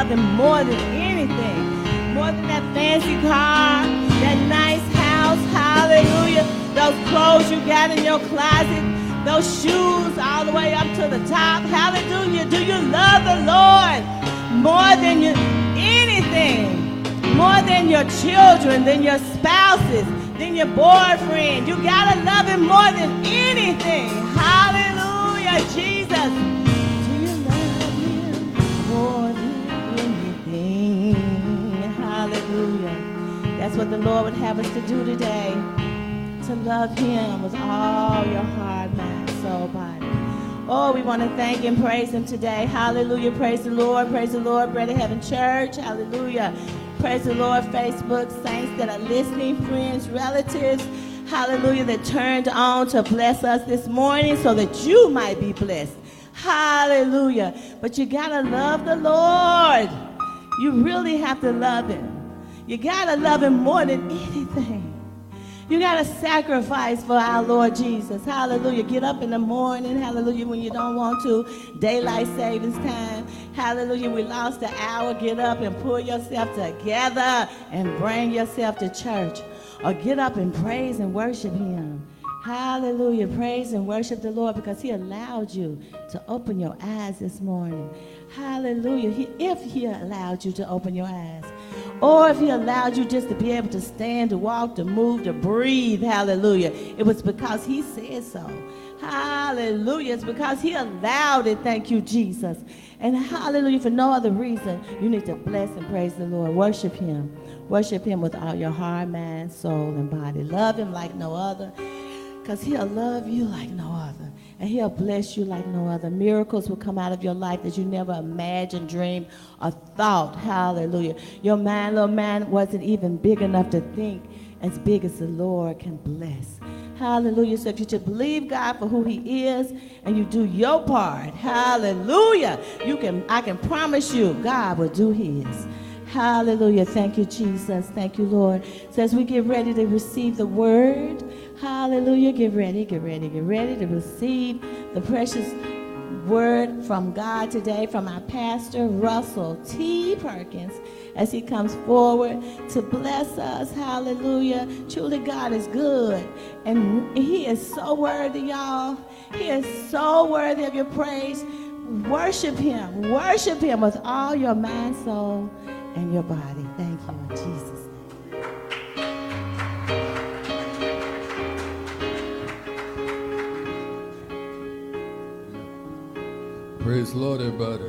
love him more than anything. More than that fancy car, that nice house, hallelujah. Those clothes you got in your closet, those shoes all the way up to the top, hallelujah. Do you love the Lord more than anything? More than your children, than your spouses, than your boyfriend. You gotta love him more than anything. Hallelujah, Jesus. Do you love him more than anything? Hallelujah. That's what the Lord would have us to do today. To love him with all your heart, mind, soul, body. Oh, we want to thank and praise him today. Hallelujah. Praise the Lord. Praise the Lord. Bread of Heaven Church. Hallelujah. Praise the Lord. Facebook saints that are listening, friends, relatives. Hallelujah. That turned on to bless us this morning so that you might be blessed. Hallelujah. But you got to love the Lord. You really have to love him. You got to love him more than anything. You got to sacrifice for our Lord Jesus. Hallelujah. Get up in the morning. Hallelujah. When you don't want to. Daylight savings time. Hallelujah. We lost an hour. Get up and pull yourself together and bring yourself to church. Or get up and praise and worship him. Hallelujah. Praise and worship the Lord because he allowed you to open your eyes this morning. Hallelujah. If he allowed you to open your eyes. Or if he allowed you just to be able to stand, to walk, to move, to breathe, hallelujah. It was because he said so. Hallelujah. It's because he allowed it. Thank you, Jesus. And hallelujah, for no other reason, you need to bless and praise the Lord. Worship him. Worship him with all your heart, mind, soul, and body. Love him like no other because he'll love you like no other. And he'll bless you like no other. Miracles will come out of your life that you never imagined, dreamed, or thought. Hallelujah. Your little mind wasn't even big enough to think as big as the Lord can bless. Hallelujah. So if you just believe God for who he is and you do your part, hallelujah, I can promise you God will do his. Hallelujah. Thank you, Jesus. Thank you, Lord. So as we get ready to receive the word, hallelujah, get ready to receive the precious word from God today from our pastor, Russell T. Perkins, as he comes forward to bless us. Hallelujah. Truly, God is good. And he is so worthy, y'all. He is so worthy of your praise. Worship him. Worship him with all your mind, soul, and your body. Thank you in Jesus' name. Praise the Lord, everybody.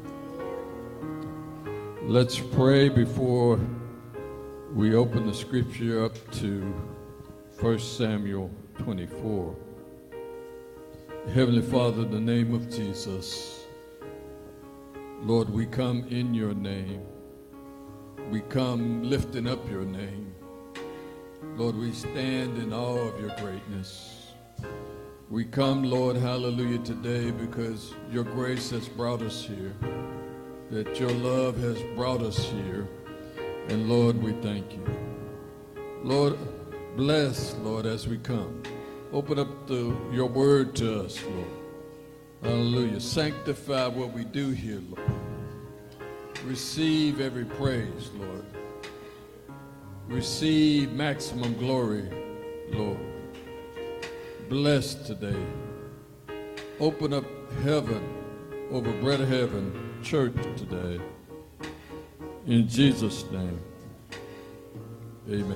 Let's pray before we open the scripture up to 1 Samuel 24. Heavenly Father, in the name of Jesus, Lord, we come in your name. We come lifting up your name. Lord, we stand in awe of your greatness. We come, Lord, hallelujah, today because your grace has brought us here, that your love has brought us here. And Lord, we thank you. Lord, bless, Lord, as we come. Open up your word to us, Lord. Hallelujah. Sanctify what we do here, Lord. Receive every praise, Lord. Receive maximum glory, Lord. Bless today. Open up heaven over Bread of Heaven Church today. In Jesus' name, amen.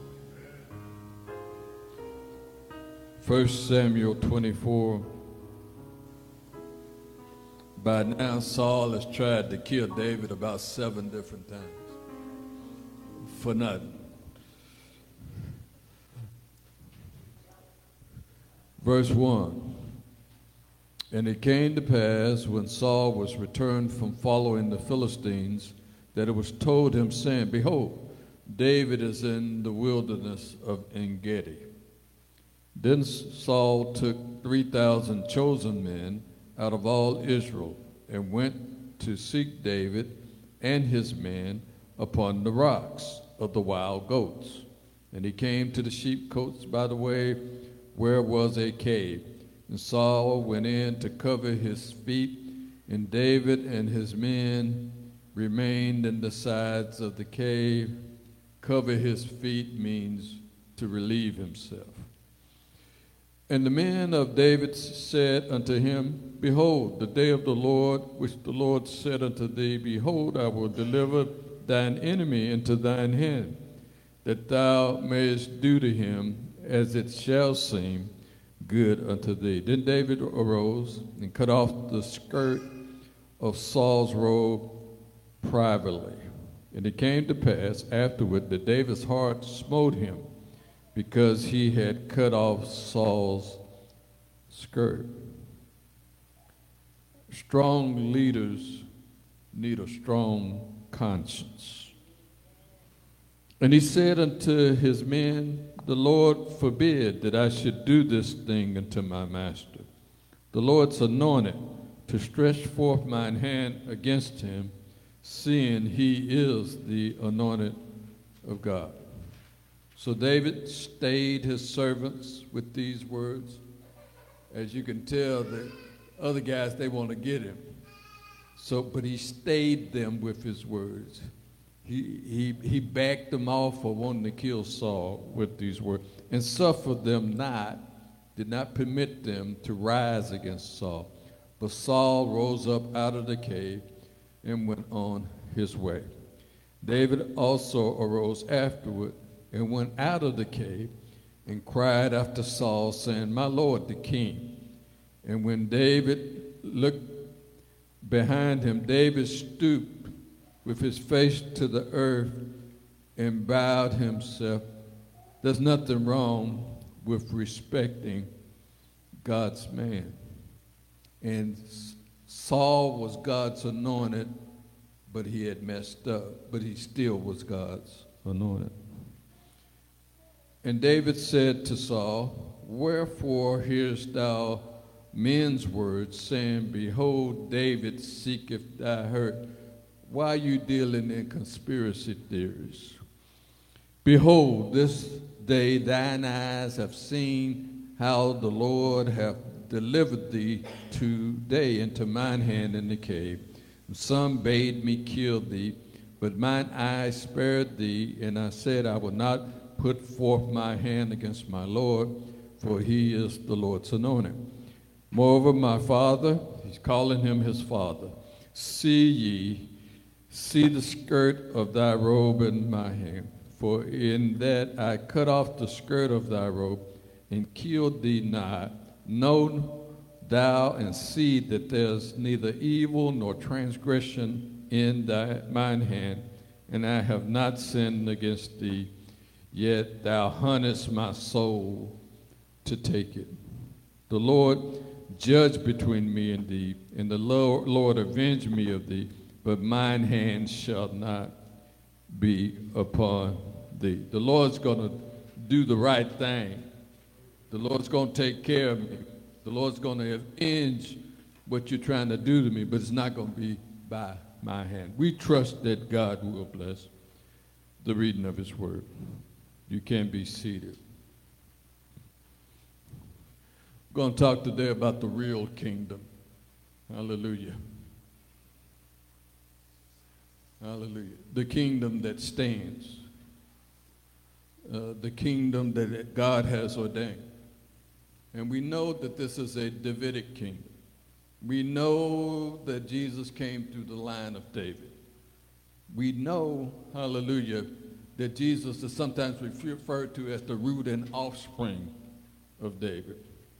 1 Samuel 24. By now, Saul has tried to kill David about 7 different times for nothing. Verse 1. And it came to pass when Saul was returned from following the Philistines that it was told him, saying, Behold, David is in the wilderness of En-gedi. Then Saul took 3,000 chosen men out of all Israel, and went to seek David and his men upon the rocks of the wild goats. And he came to the sheepcotes by the way where was a cave. And Saul went in to cover his feet, and David and his men remained in the sides of the cave. Cover his feet means to relieve himself. And the men of David said unto him, Behold, the day of the Lord, which the Lord said unto thee, Behold, I will deliver thine enemy into thine hand, that thou mayest do to him as it shall seem good unto thee. Then David arose and cut off the skirt of Saul's robe privately. And it came to pass afterward that David's heart smote him, because he had cut off Saul's skirt. Strong leaders need a strong conscience. And he said unto his men, The Lord forbid that I should do this thing unto my master, the Lord's anointed, to stretch forth mine hand against him, seeing he is the anointed of God. So David stayed his servants with these words. As you can tell, the other guys, they want to get him. But he stayed them with his words. He backed them off for wanting to kill Saul with these words, and suffered them not, did not permit them to rise against Saul. But Saul rose up out of the cave and went on his way. David also arose afterward and went out of the cave and cried after Saul, saying, My Lord the king. And when David looked behind him, David stooped with his face to the earth and bowed himself. There's nothing wrong with respecting God's man. And Saul was God's anointed, but he had messed up, but he still was God's anointed. And David said to Saul, Wherefore hearest thou men's words, saying, Behold, David seeketh thy hurt? Why are you dealing in conspiracy theories? Behold, this day thine eyes have seen how the Lord hath delivered thee today into mine hand in the cave. And some bade me kill thee, but mine eyes spared thee, and I said, I will not put forth my hand against my Lord, for he is the Lord's anointed. Moreover, my father, he's calling him his father, see the skirt of thy robe in my hand, for in that I cut off the skirt of thy robe and killed thee not. Know thou and see that there's neither evil nor transgression in mine hand, and I have not sinned against thee. Yet thou huntest my soul to take it. The Lord judge between me and thee, and the Lord avenge me of thee, but mine hand shall not be upon thee. The Lord's going to do the right thing. The Lord's going to take care of me. The Lord's going to avenge what you're trying to do to me, but it's not going to be by my hand. We trust that God will bless the reading of his word. You can be seated. We're going to talk today about the real kingdom. Hallelujah. Hallelujah. The kingdom that stands. The kingdom that God has ordained. And we know that this is a Davidic kingdom. We know that Jesus came through the line of David. We know, hallelujah, that Jesus is sometimes referred to as the root and offspring of David.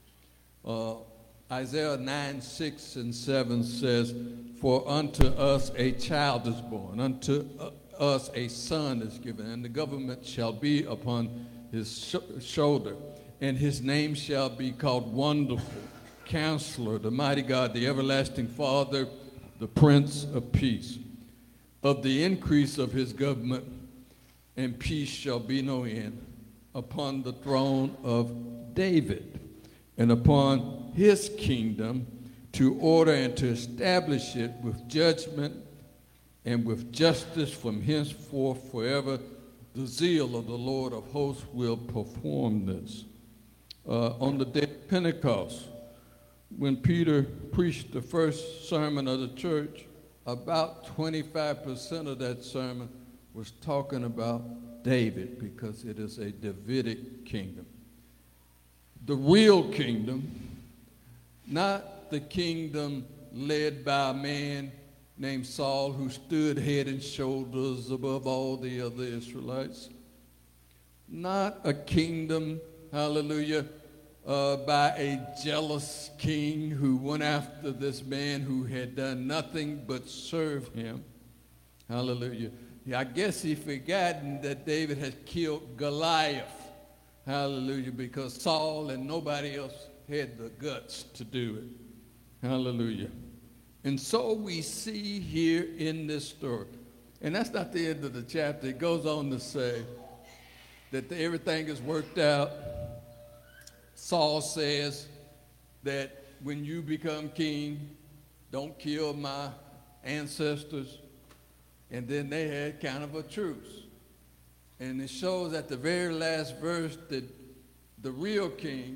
Isaiah 9, 6 and 7 says, For unto us a child is born, unto us a son is given, and the government shall be upon his shoulder, and his name shall be called Wonderful, Counselor, the Mighty God, the Everlasting Father, the Prince of Peace. Of the increase of his government and peace shall be no end upon the throne of David and upon his kingdom, to order and to establish it with judgment and with justice from henceforth forever. The zeal of the Lord of hosts will perform this. On the day of Pentecost, when Peter preached the first sermon of the church, about 25% of that sermon was talking about David, because it is a Davidic kingdom. The real kingdom, not the kingdom led by a man named Saul who stood head and shoulders above all the other Israelites. Not a kingdom, hallelujah, by a jealous king who went after this man who had done nothing but serve him. Hallelujah. I guess he forgotten that David had killed Goliath. Hallelujah. Because Saul and nobody else had the guts to do it. Hallelujah. And so we see here in this story, and that's not the end of the chapter. It goes on to say that everything is worked out. Saul says that when you become king, don't kill my ancestors. And then they had kind of a truce. And it shows at the very last verse that the real king,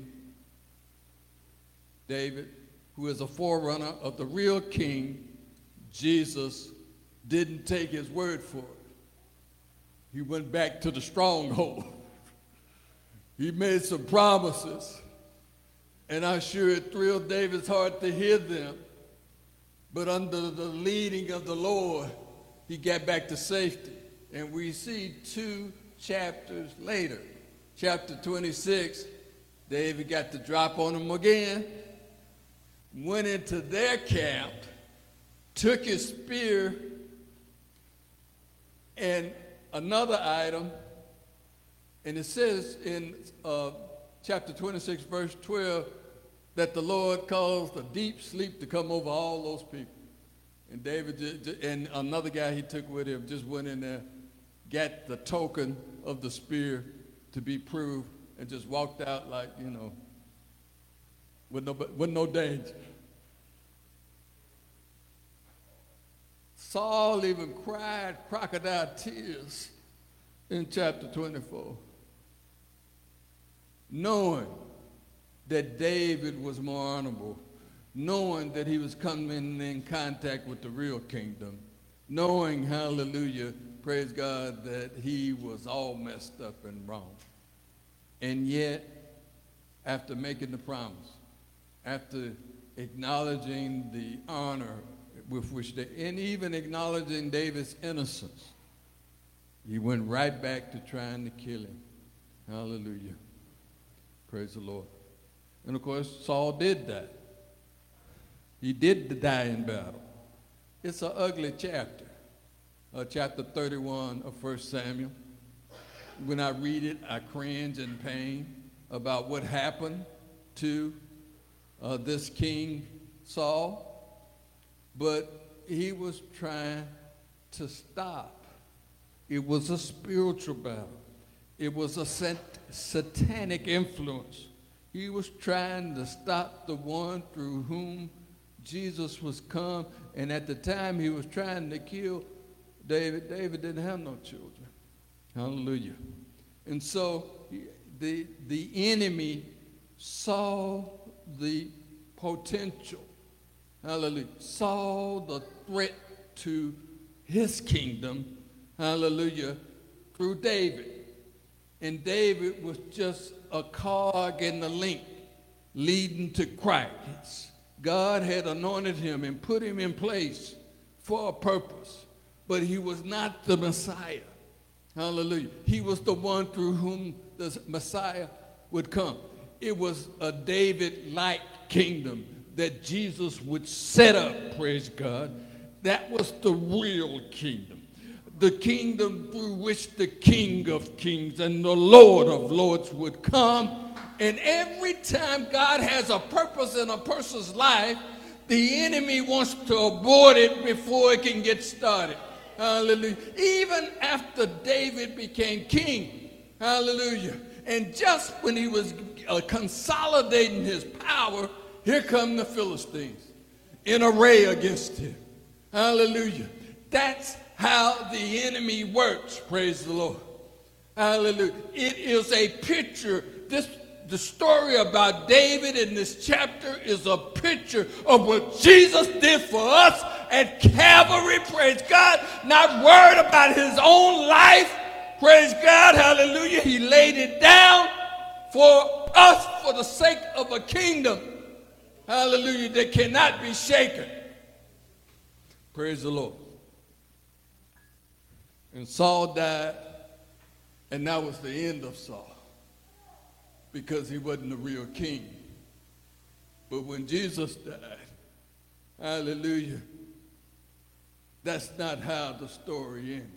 David, who is a forerunner of the real king, Jesus, didn't take his word for it. He went back to the stronghold. He made some promises, and I'm sure it thrilled David's heart to hear them. But under the leading of the Lord, he got back to safety. And we see 2 chapters later, chapter 26, David got the drop on them again, went into their camp, took his spear, and another item, and it says in chapter 26, verse 12, that the Lord caused a deep sleep to come over all those people. And David and another guy he took with him just went in there, got the token of the spear to be proved, and just walked out like, with no danger. Saul even cried crocodile tears in chapter 24, knowing that David was more honorable, knowing that he was coming in contact with the real kingdom, knowing, hallelujah, praise God, that he was all messed up and wrong. And yet, after making the promise, after acknowledging the honor with which and even acknowledging David's innocence, he went right back to trying to kill him. Hallelujah. Praise the Lord. And of course, Saul did that. He did die in battle. It's an ugly chapter, chapter 31 of 1 Samuel. When I read it, I cringe in pain about what happened to this king Saul. But he was trying to stop. It was a spiritual battle. It was a satanic influence. He was trying to stop the one through whom Jesus was come, and at the time he was trying to kill David. David didn't have no children. Hallelujah. And so the enemy saw the potential, hallelujah, saw the threat to his kingdom, hallelujah, through David. And David was just a cog in the link leading to Christ. God had anointed him and put him in place for a purpose, but he was not the Messiah. Hallelujah. He was the one through whom the Messiah would come. It was a David-like kingdom that Jesus would set up, praise God. That was the real kingdom. The kingdom through which the King of Kings and the Lord of Lords would come. And every time God has a purpose in a person's life, the enemy wants to abort it before it can get started. Hallelujah. Even after David became king, hallelujah, and just when he was consolidating his power, here come the Philistines in array against him. Hallelujah. That's how the enemy works, praise the Lord. Hallelujah. It is a picture. The story about David in this chapter is a picture of what Jesus did for us at Calvary, praise God, not worried about his own life, praise God, hallelujah. He laid it down for us for the sake of a kingdom, hallelujah, that cannot be shaken. Praise the Lord. And Saul died, and that was the end of Saul, because he wasn't a real king. But when Jesus died, hallelujah, that's not how the story ended.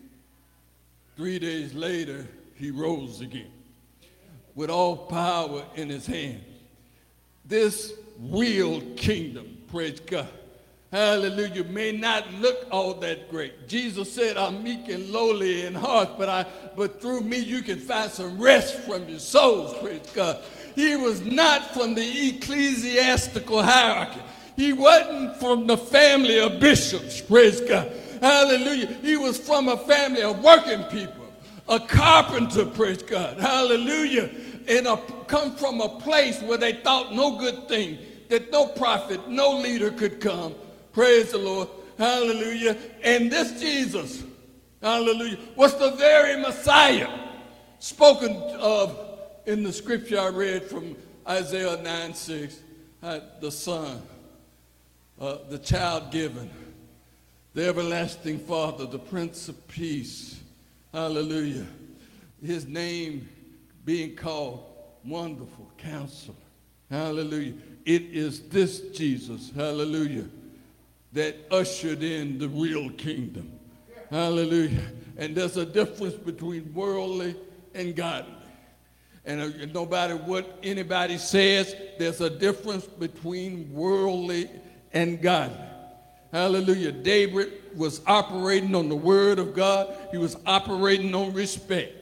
3 days later, he rose again with all power in his hands. This real kingdom, praise God, hallelujah, may not look all that great. Jesus said, I'm meek and lowly in heart, but through me you can find some rest from your souls, praise God. He was not from the ecclesiastical hierarchy. He wasn't from the family of bishops, praise God. Hallelujah. He was from a family of working people, a carpenter, praise God. Hallelujah. And come from a place where they thought no good thing, that no prophet, no leader could come. Praise the Lord. Hallelujah. And this Jesus, hallelujah, was the very Messiah spoken of in the scripture I read from Isaiah 9:6. The Son, the child given, the everlasting Father, the Prince of Peace. Hallelujah. His name being called Wonderful Counselor. Hallelujah. It is this Jesus, hallelujah, that ushered in the real kingdom. Hallelujah. And there's a difference between worldly and godly. And no matter what anybody says, there's a difference between worldly and godly. Hallelujah. David was operating on the word of God. He was operating on respect.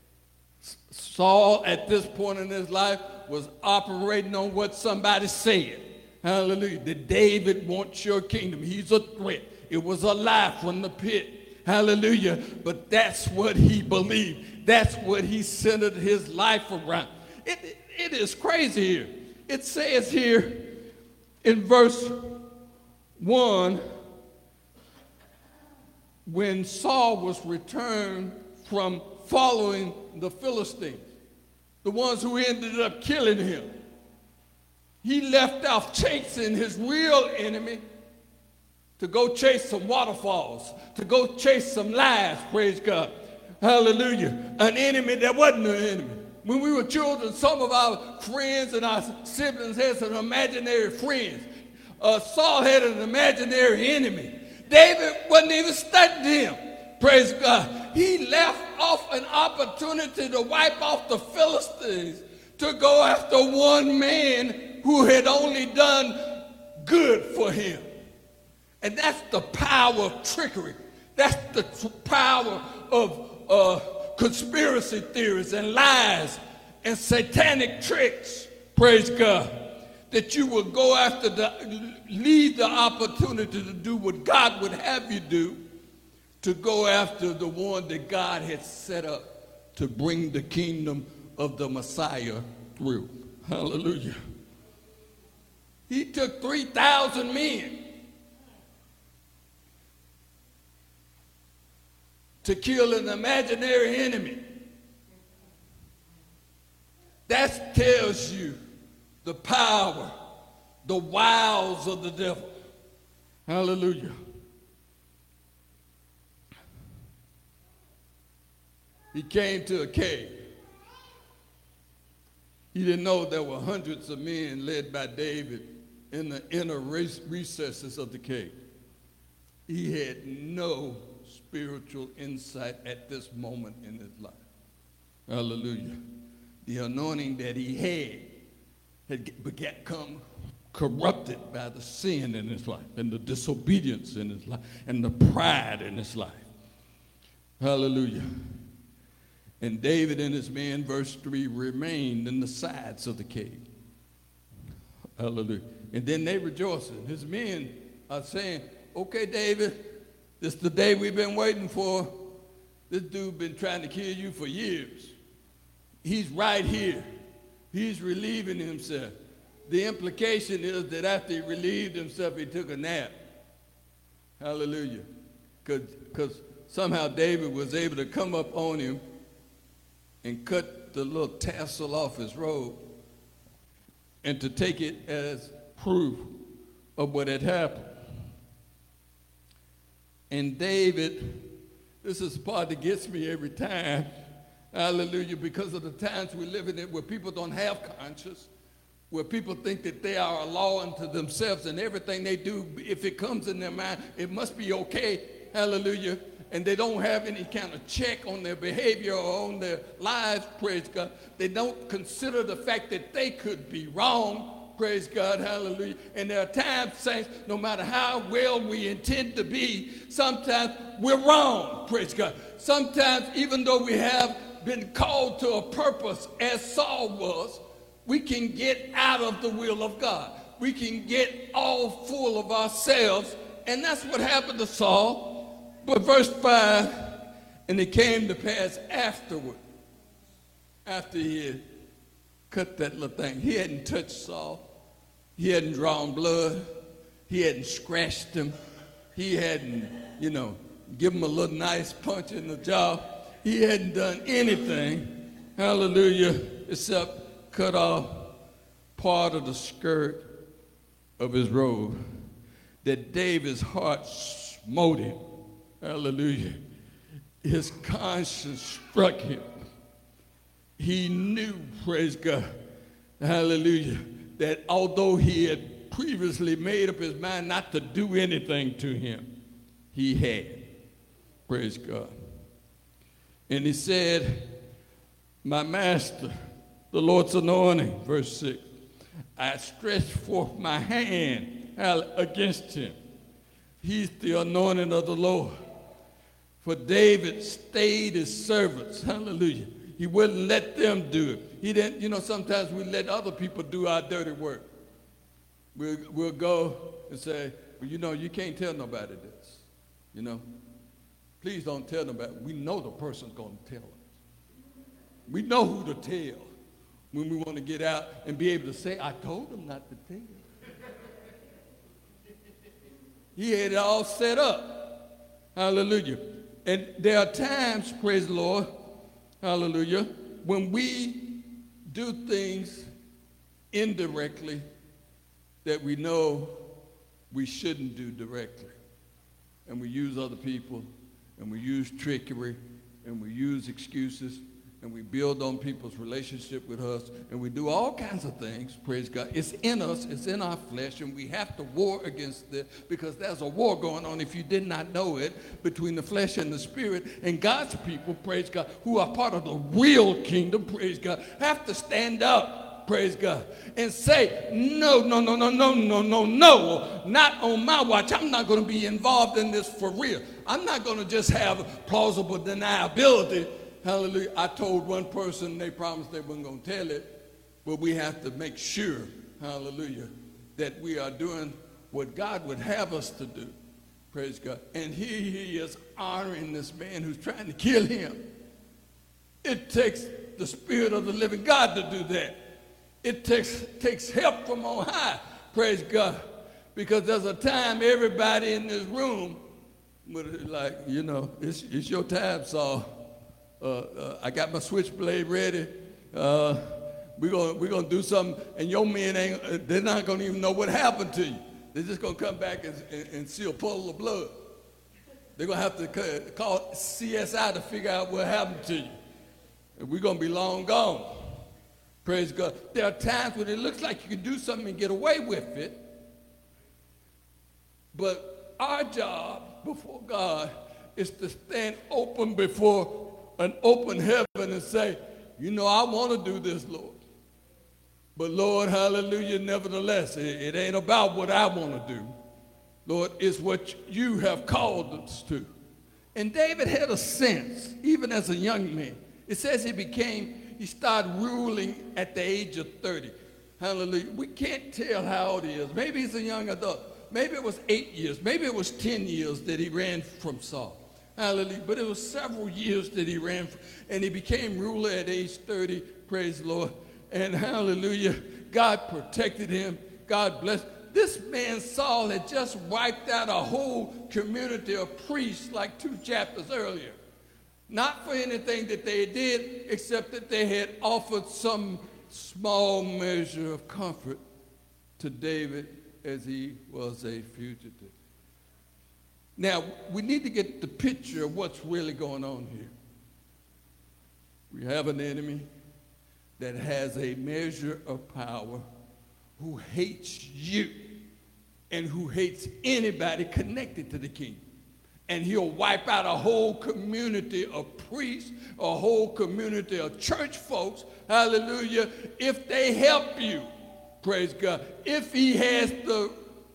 Saul, at this point in his life, was operating on what somebody said. Hallelujah. That David wants your kingdom. He's a threat. It was a lie from the pit. Hallelujah. But that's what he believed. That's what he centered his life around. It is crazy here. It says here in verse 1, when Saul was returned from following the Philistines, the ones who ended up killing him, he left off chasing his real enemy to go chase some waterfalls, to go chase some lies, praise God. Hallelujah. An enemy that wasn't an enemy. When we were children, some of our friends and our siblings had some imaginary friends. Saul had an imaginary enemy. David wasn't even studying him. Praise God. He left off an opportunity to wipe off the Philistines to go after one man who had only done good for him. And that's the power of trickery. That's the power of conspiracy theories and lies and satanic tricks. Praise God. That you will go after leave the opportunity to do what God would have you do, to go after the one that God had set up to bring the kingdom of the Messiah through. Hallelujah. He took 3,000 men to kill an imaginary enemy. That tells you the power, the wiles of the devil. Hallelujah. He came to a cave. He didn't know there were hundreds of men led by David in the inner recesses of the cave. He had no spiritual insight at this moment in his life. Hallelujah. The anointing that he had become corrupted by the sin in his life and the disobedience in his life and the pride in his life. Hallelujah. And David and his men, verse 3, remained in the sides of the cave. Hallelujah. And then they rejoicing. His men are saying, okay, David, this is the day we've been waiting for. This dude been trying to kill you for years. He's right here. He's relieving himself. The implication is that after he relieved himself, he took a nap. Hallelujah. Because somehow David was able to come up on him and cut the little tassel off his robe and to take it as proof of what had happened. And David, this is the part that gets me every time, hallelujah, because of the times we live in it where people don't have conscience, where people think that they are a law unto themselves and everything they do, if it comes in their mind, it must be okay, hallelujah, and they don't have any kind of check on their behavior or on their lives, praise God. They don't consider the fact that they could be wrong, praise God, hallelujah. And there are times, saints, no matter how well we intend to be, sometimes we're wrong, praise God. Sometimes, even though we have been called to a purpose as Saul was, we can get out of the will of God. We can get all full of ourselves, and that's what happened to Saul. But verse 5, and it came to pass afterward, after he had cut that little thing. He hadn't touched Saul. He hadn't drawn blood. He hadn't scratched him. He hadn't, give him a little nice punch in the jaw. He hadn't done anything, hallelujah, except cut off part of the skirt of his robe, that David's heart smote him. Hallelujah. His conscience struck him. He knew, praise God, hallelujah, that although he had previously made up his mind not to do anything to him, he had. Praise God. And he said, my master, the Lord's anointing, verse 6, I stretched forth my hand against him. He's the anointing of the Lord. For David stayed his servants. Hallelujah. He wouldn't let them do it. He didn't, sometimes we let other people do our dirty work. We'll go and say, well, you can't tell nobody this. Please don't tell nobody. We know the person's going to tell us. We know who to tell when we want to get out and be able to say, I told them not to tell. He had it all set up. Hallelujah. And there are times, praise the Lord, hallelujah, when we do things indirectly that we know we shouldn't do directly. And we use other people, and we use trickery, and we use excuses, and we build on people's relationship with us, and we do all kinds of things, praise God. It's in us, it's in our flesh, and we have to war against it because there's a war going on, if you did not know it, between the flesh and the spirit. And God's people, praise God, who are part of the real kingdom, praise God, have to stand up, praise God, and say, no, not on my watch. I'm not going to be involved in this for real. I'm not going to just have plausible deniability. Hallelujah. I told one person, they promised they weren't going to tell it, but we have to make sure, hallelujah, that we are doing what God would have us to do. Praise God. And he is honoring this man who's trying to kill him. It takes the Spirit of the living God to do that. It takes help from on high. Praise God. Because there's a time everybody in this room would like, it's your time, Saul. I got my switchblade ready. We're gonna do something, and your men they're not gonna even know what happened to you. They're just gonna come back and see a puddle of blood. They're gonna have to call CSI to figure out what happened to you. And we're gonna be long gone. Praise God. There are times when it looks like you can do something and get away with it, but our job before God is to stand open before an open heaven and say, I want to do this, Lord. But Lord, hallelujah, nevertheless, it ain't about what I want to do. Lord, it's what you have called us to. And David had a sense, even as a young man. It says he started ruling at the age of 30. Hallelujah. We can't tell how old he is. Maybe he's a young adult. Maybe it was 8 years. Maybe it was 10 years that he ran from Saul. Hallelujah. But it was several years that he ran, and he became ruler at age 30. Praise the Lord. And hallelujah, God protected him. God blessed. this man Saul had just wiped out a whole community of priests like 2 chapters earlier. Not for anything that they did, except that they had offered some small measure of comfort to David as he was a fugitive. Now, we need to get the picture of what's really going on here. We have an enemy that has a measure of power who hates you and who hates anybody connected to the kingdom. And he'll wipe out a whole community of priests, a whole community of church folks, hallelujah, if they help you, praise God, if he has the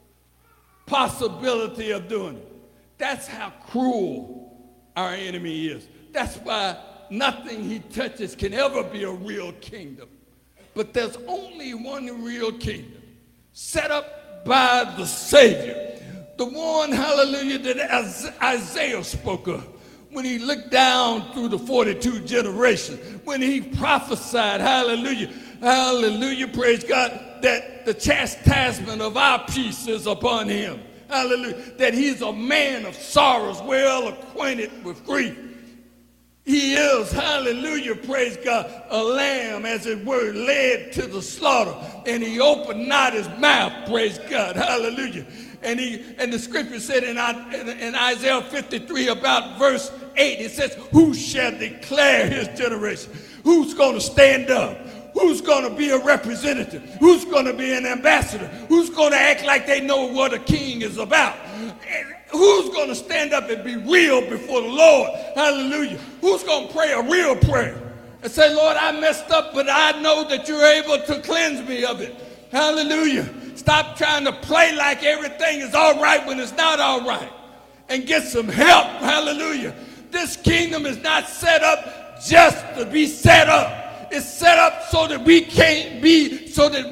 possibility of doing it. That's how cruel our enemy is. That's why nothing he touches can ever be a real kingdom. But there's only one real kingdom set up by the Savior. The one, hallelujah, that Isaiah spoke of when he looked down through the 42 generations, when he prophesied, hallelujah, hallelujah, praise God, that the chastisement of our peace is upon him. Hallelujah, that he's a man of sorrows, well acquainted with grief. He is, hallelujah, praise God, a lamb, as it were, led to the slaughter, and he opened not his mouth, praise God, hallelujah. And the scripture said in Isaiah 53 about verse 8, it says, who shall declare his generation? Who's going to stand up? Who's going to be a representative? Who's going to be an ambassador? Who's going to act like they know what a king is about? Who's going to stand up and be real before the Lord? Hallelujah. Who's going to pray a real prayer and say, Lord, I messed up, but I know that you're able to cleanse me of it. Hallelujah. Stop trying to play like everything is all right when it's not all right. And get some help. Hallelujah. This kingdom is not set up just to be set up. It's set up so that we can be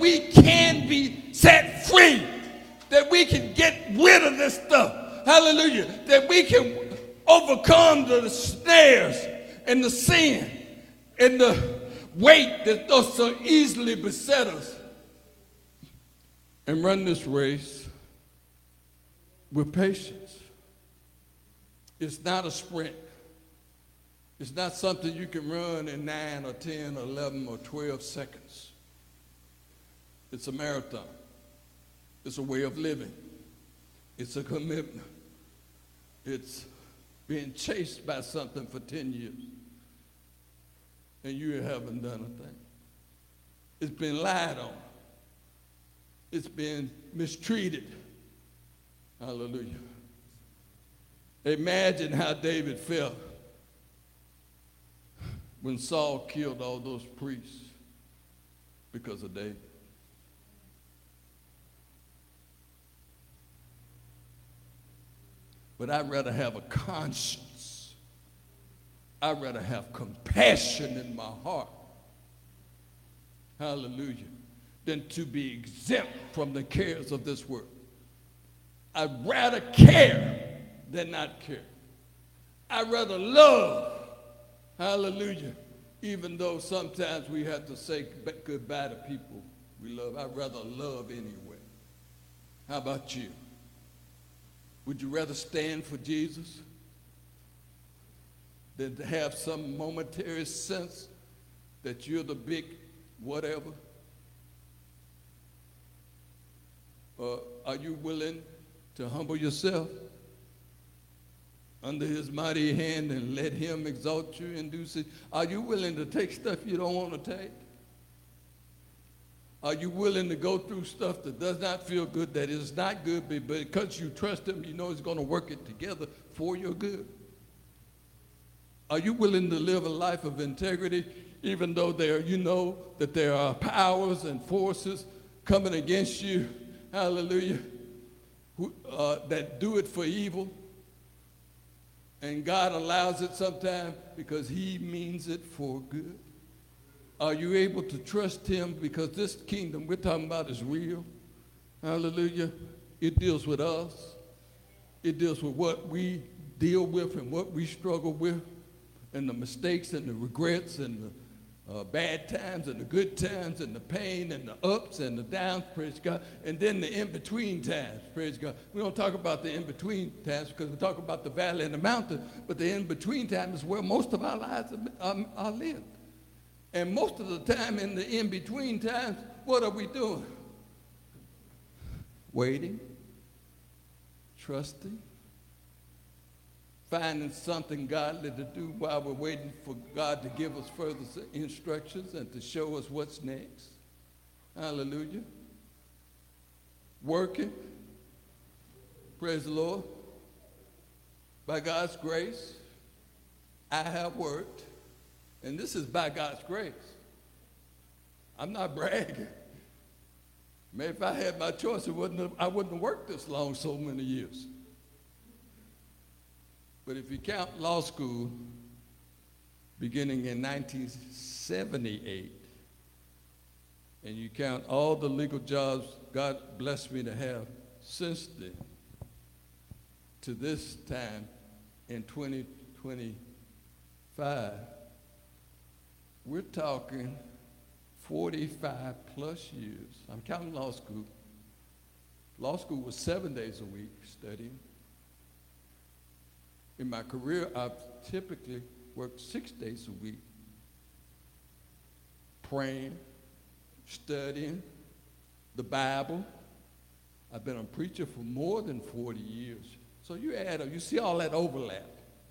set free. That we can get rid of this stuff. Hallelujah. That we can overcome the snares and the sin and the weight that does so easily beset us. And run this race with patience. It's not a sprint. It's not something you can run in 9 or 10 or 11 or 12 seconds. It's a marathon. It's a way of living. It's a commitment. It's being chased by something for 10 years. And you haven't done a thing. It's been lied on. It's been mistreated. Hallelujah. Imagine how David felt when Saul killed all those priests because of David. But I'd rather have a conscience. I'd rather have compassion in my heart. Hallelujah. Than to be exempt from the cares of this world. I'd rather care than not care. I'd rather love. Hallelujah. Even though sometimes we have to say goodbye to people we love, I'd rather love anyway. How about you? Would you rather stand for Jesus than to have some momentary sense that you're the big whatever? Or are you willing to humble yourself under his mighty hand and let him exalt you and do so? Are you willing to take stuff you don't want to take? Are you willing to go through stuff that does not feel good, that is not good, but because you trust him, you know he's going to work it together for your good? Are you willing to live a life of integrity, even though you know that there are powers and forces coming against you, hallelujah, that do it for evil? And God allows it sometimes because he means it for good. Are you able to trust him? Because this kingdom we're talking about is real. Hallelujah. It deals with us. It deals with what we deal with and what we struggle with, and the mistakes and the regrets and bad times and the good times and the pain and the ups and the downs, praise God, and then the in-between times, praise God. We don't talk about the in-between times because we talk about the valley and the mountain, but the in-between time is where most of our lives are lived. And most of the time in the in-between times, what are we doing? Waiting, trusting, finding something godly to do while we're waiting for God to give us further instructions and to show us what's next. Hallelujah. Working. Praise the Lord. By God's grace, I have worked. And this is by God's grace. I'm not bragging. Maybe if I had my choice, I wouldn't have worked this long so many years. But if you count law school, beginning in 1978, and you count all the legal jobs God blessed me to have since then, to this time in 2025, we're talking 45 plus years. I'm counting law school. Law school was 7 days a week studying. In my career, I've typically worked 6 days a week, praying, studying the Bible. I've been a preacher for more than 40 years. So you add up, you see all that overlap.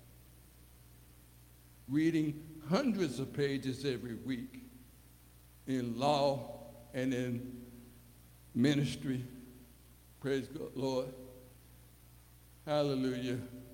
Reading hundreds of pages every week in law and in ministry. Praise God, Lord. Hallelujah.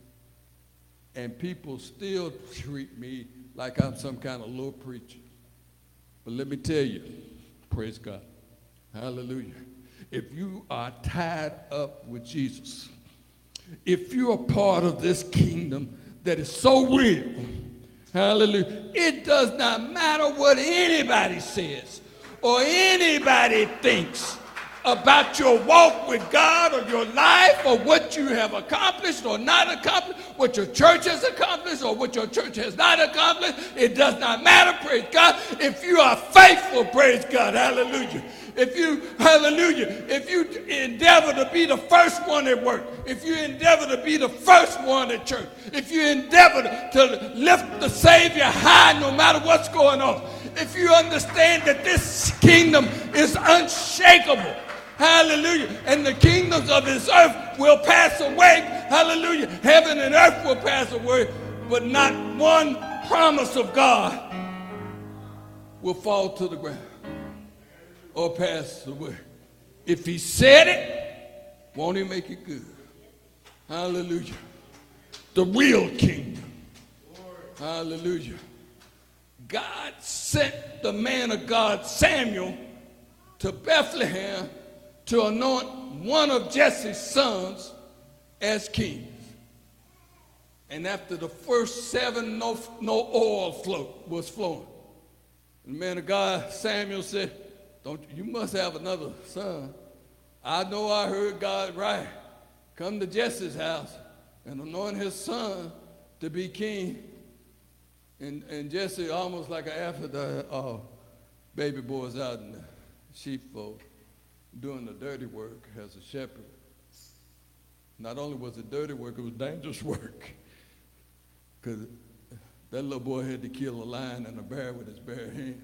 And people still treat me like I'm some kind of little preacher. But let me tell you, praise God, hallelujah. If you are tied up with Jesus, if you're a part of this kingdom that is so real, hallelujah, it does not matter what anybody says or anybody thinks about your walk with God or your life or what you have accomplished or not accomplished, what your church has accomplished or what your church has not accomplished. It does not matter, praise God. If you are faithful, praise God, hallelujah. If you endeavor to be the first one at work, if you endeavor to be the first one at church, if you endeavor to lift the Savior high no matter what's going on, if you understand that this kingdom is unshakable, hallelujah, and the kingdoms of this earth will pass away, hallelujah, heaven and earth will pass away, but not one promise of God will fall to the ground or pass away. If he said it, won't he make it good? Hallelujah. The real kingdom. Hallelujah. God sent the man of God, Samuel, to Bethlehem to anoint one of Jesse's sons as king. And after the first 7, no oil was flowing. And the man of God, Samuel, said, you must have another son. I know I heard God right. Come to Jesse's house and anoint his son to be king. And Jesse, almost like an Aphrodite, baby boys out in the sheepfold, doing the dirty work as a shepherd. Not only was it dirty work, it was dangerous work. Because that little boy had to kill a lion and a bear with his bare hands.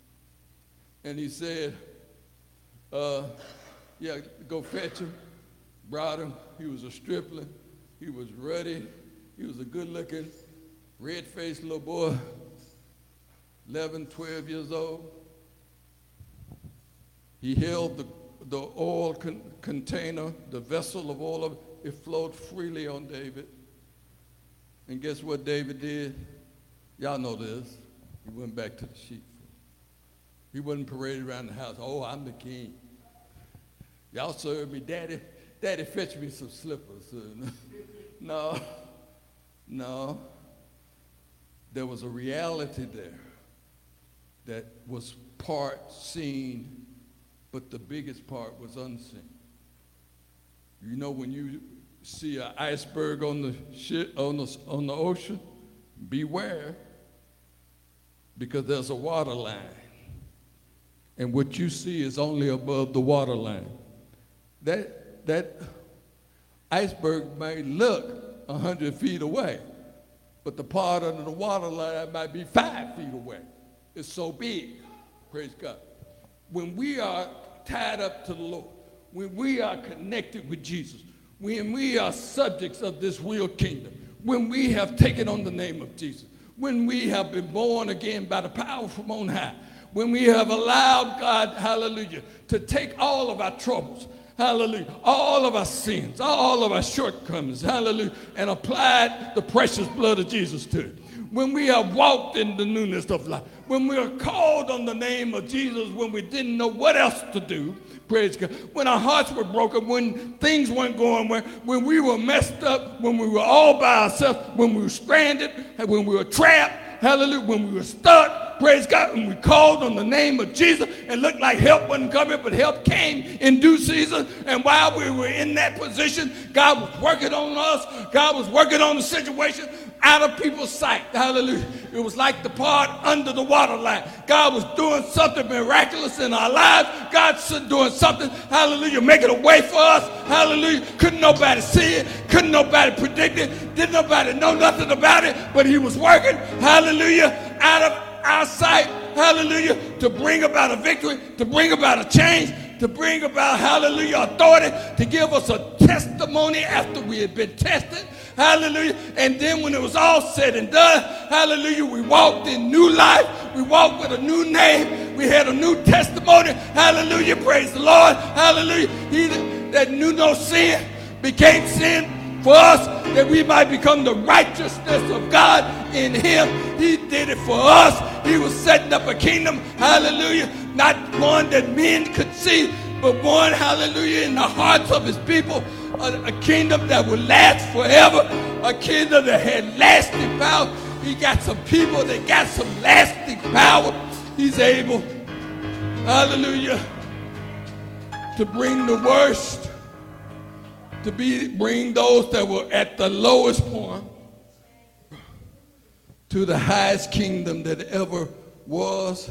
And he said, go fetch him. Brought him. He was a stripling. He was ruddy. He was a good-looking, red-faced little boy, 11, 12 years old. He held the oil container, the vessel of oil. It flowed freely on David. And guess what David did? Y'all know this. He went back to the sheep. He wasn't paraded around the house. Oh, I'm the king. Y'all serve me, Daddy. Daddy, fetch me some slippers. No. There was a reality there that was part seen, but the biggest part was unseen. You know, when you see an iceberg on the ocean, beware. because there's a water line. And what you see is only above the water line. That iceberg may look 100 feet away, but the part under the water line might be 5 feet away. It's so big. Praise God. When we are tied up to the Lord, when we are connected with Jesus, when we are subjects of this real kingdom, when we have taken on the name of Jesus, when we have been born again by the power from on high, when we have allowed God, hallelujah, to take all of our troubles, hallelujah, all of our sins, all of our shortcomings, hallelujah, and applied the precious blood of Jesus to it. When we have walked in the newness of life, when we are called on the name of Jesus, when we didn't know what else to do, praise God, when our hearts were broken, when things weren't going well, when we were messed up, when we were all by ourselves, when we were stranded, when we were trapped, hallelujah, when we were stuck, praise God, when we called on the name of Jesus and looked like help wasn't coming, but help came in due season. And while we were in that position, God was working on us. God was working on the situation out of people's sight. Hallelujah. It was like the part under the water line. God was doing something miraculous in our lives. God's doing something, hallelujah, making a way for us. Hallelujah. Couldn't nobody see it. Couldn't nobody predict it. Didn't nobody know nothing about it. But he was working, hallelujah, out of our sight, hallelujah, to bring about a victory, to bring about a change, to bring about, hallelujah, authority, to give us a testimony after we had been tested, hallelujah. And then when it was all said and done, hallelujah, we walked in new life. We walked with a new name. We had a new testimony, hallelujah, praise the Lord, hallelujah. He that knew no sin became sin for us, that we might become the righteousness of God in him. He did it for us. He was setting up a kingdom, hallelujah, not one that men could see, but one, hallelujah, in the hearts of his people, a kingdom that will last forever, a kingdom that had lasting power. He got some people that got some lasting power. He's able, hallelujah, to bring the worst, to bring those that were at the lowest point to the highest kingdom that ever was,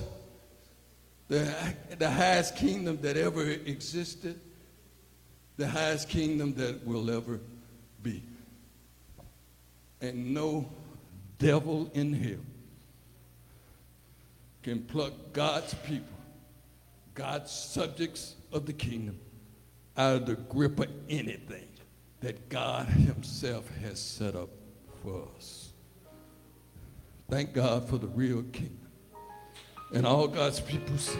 the highest kingdom that ever existed, the highest kingdom that will ever be. And no devil in hell can pluck God's people, God's subjects of the kingdom, out of the grip of anything that God himself has set up for us. Thank God for the real kingdom. And all God's people say,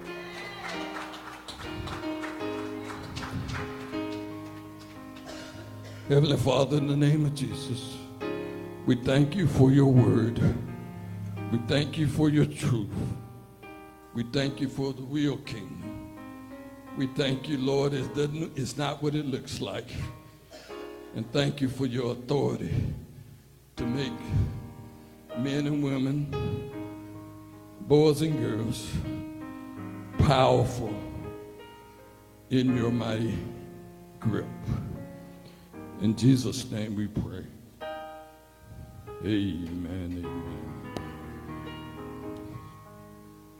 Heavenly Father, in the name of Jesus, we thank you for your word. We thank you for your truth. We thank you for the real kingdom. We thank you, Lord, it's not what it looks like. And thank you for your authority to make men and women, boys and girls, powerful in your mighty grip. In Jesus' name we pray. Amen, amen.